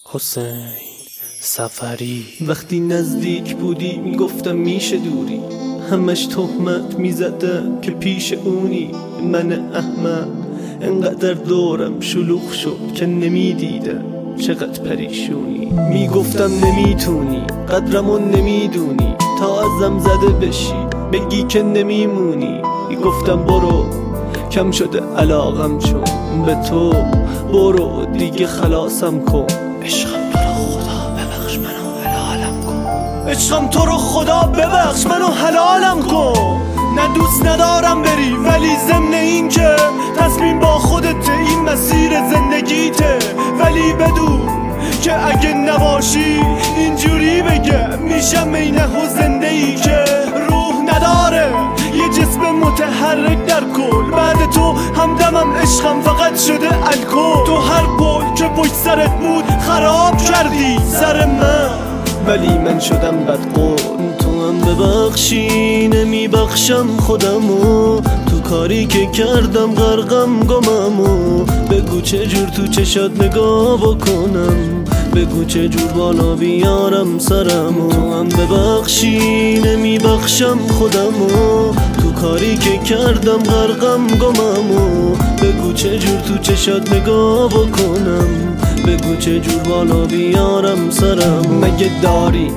حسین سفری. وقتی نزدیک بودی میگفتم میشه دوری، همش تهمت میزدم که پیش اونی. من احمق انقدر دورم شلوغ شد که نمیدیدم چقدر پریشونی. میگفتم نمیتونی قدرمو نمیدونی، تا ازم زده بشی بگی که نمیمونی. میگفتم برو کم شده علاقم چون به تو، برو دیگه خلاصم کن. عشقم تو رو خدا ببخش منو حلالم کن، عشقم تو رو خدا ببخش منو حلالم کن. نه دوست ندارم بری ولی ضمن این که تصمیم با خودت، این مسیر زندگیته. ولی بدون که اگه نباشی اینجوری بگه میشم اینه زنده ای که روح نداره، یه جسم متحرک در کل. بعد تو همدمم عشقم فقط شده الکل. تو هر پل که پشت سرت بود خراب کردی سر من، ولی من شدم بدقول. تو هم ببخشی نمیبخشم خودمو، تو کاری که کردم غرقم گممو. بگو چه جور تو چشات نگاه بکنم، بگو چه جور بالا بیارم سرمو. تو هم ببخشی نمیبخشم خودمو، تو کاری که کردم غرقم گممو. بگو چه جور تو چشات نگاه بکنم، بگو چه جور بالا بیارم سرمو. مگه داری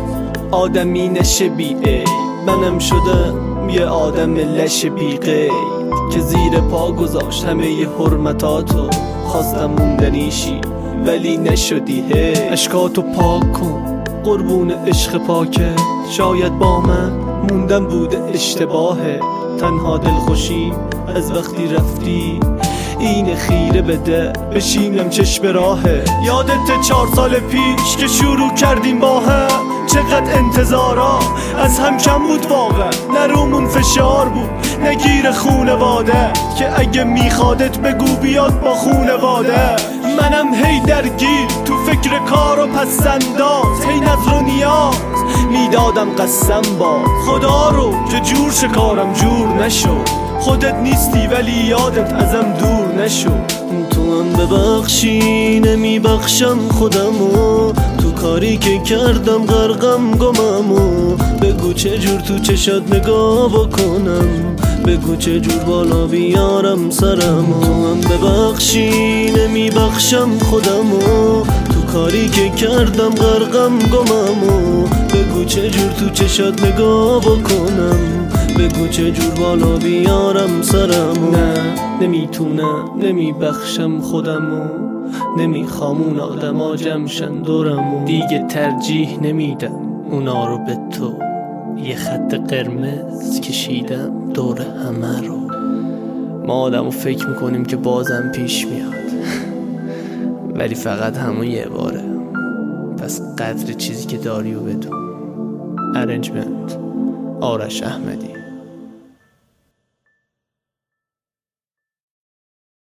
آدمی نشه بی ای، منم شدم یه آدم لش بی قید که زیر پا گذاشت همه ی حرمتاتو. خواستم موندنیشی ولی نشدی. اشکاتو پاک کن قربون عشق پاکه، شاید با من موندم بوده اشتباهه. تنها دلخوشی از وقتی رفتی این خیره بده بشینم چشم راهه. یادت 4 سال پیش که شروع کردیم با هم، چقدر انتظارا از هم کم بود واقعا. نه رومون فشار بود نگیر خونواده، که اگه میخوادت بگو بیاد با خونواده. منم هی درگیر تو فکر کار و پسنداز، هی نظر و نیاز میدادم قسم با خدا رو که جور شکارم جور نشد. خودت نیستی ولی یادت ازم دور نشد. تو هم ببخشی نمیبخشم خودمو، تو کاری که کردم غرقم گممو. بگو چه جور تو چشات نگاه بکنم، بگو چه جور بالا بیارم سرمو. تو هم ببخشی نمیبخشم خودمو، تو کاری که کردم غرقم گممو. بگو چه جور تو چشات نگاه بکنم، بگو چه جور بالا بیارم سرمو. نه نمیتونم نمیبخشم خودمو، نمیخوام اون آدما جمشن دورمو. دیگه ترجیح نمیدم اونا رو به تو، یه خط قرمز کشیدم دور همه رو. ما آدمو فکر میکنیم که بازم پیش میاد ولی فقط همون یه باره. پس قدر چیزی که داری و بدون. ارنجمنت آرش احمدی.